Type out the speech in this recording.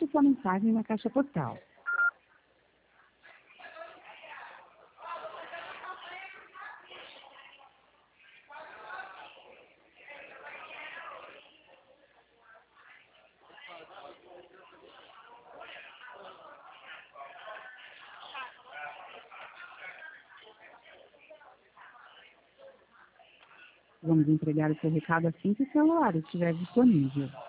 sua mensagem na caixa postal. Vamos entregar o seu recado assim que o celular estiver disponível.